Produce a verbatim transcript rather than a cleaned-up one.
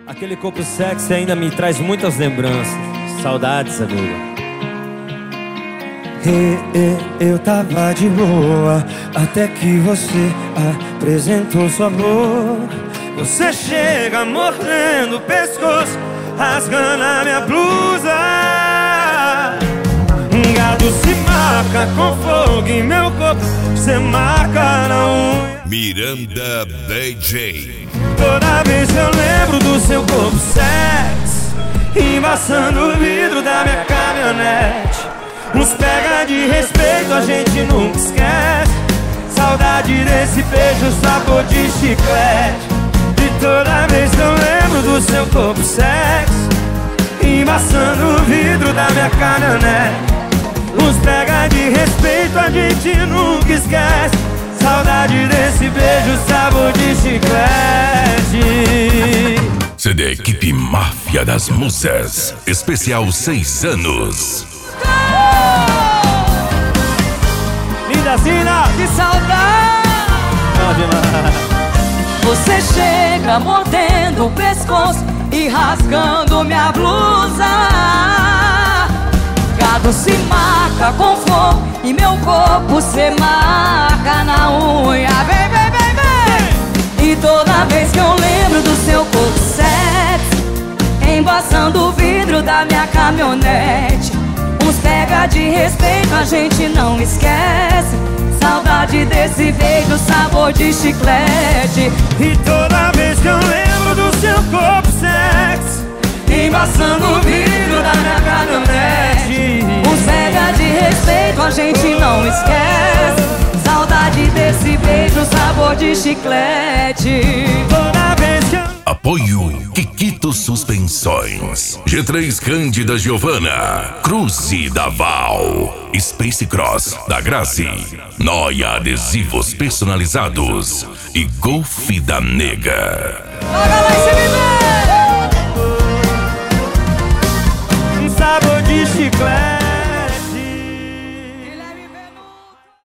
Aquele corpo sexy ainda me traz muitas lembranças. Saudades, amigo. E, e, eu tava de boa até que você apresentou sua boca. Você chega mordendo o pescoço, rasgando a minha blusa. Um gado se marca com fogo em meu corpo, você marca na unha. Miranda D J. Toda vez que eu lembro do seu corpo sexy, embaçando o vidro da minha caminhonete. Uns pega de respeito, a gente nunca esquece. Saudade desse beijo, sabor de chiclete. E toda vez que eu lembro do seu corpo sexy, embaçando o vidro da minha caminhonete. Uns pega de respeito, a gente nunca esquece. Saudade desse beijo, sabor de chiclete. C D Equipe Máfia das Musas, especial seis anos. Linda Zina, Que saudade! Você chega mordendo o pescoço e rasgando minha blusa. Gado se marca com fogo e meu corpo se marca na unha. Vem, vem, vem, vem! E toda vez que eu lembro do seu corpo sexy, embaçando o vidro da minha caminhonete. Uns pega de respeito, a gente não esquece. Saudade desse beijo, sabor de chiclete. E toda vez que eu lembro do seu corpo sexy, embaçando o vidro da minha caminhonete. Uns pega de respeito, a gente não esquece. Saudade desse beijo, sabor de chiclete. Toda vez que eu... Apoio Kikito Suspensões, G três Cândida Giovana, Cruze da Val, Space Cross da Grazi, Noia Adesivos Personalizados e Golfe da Nega. Joga lá em cima,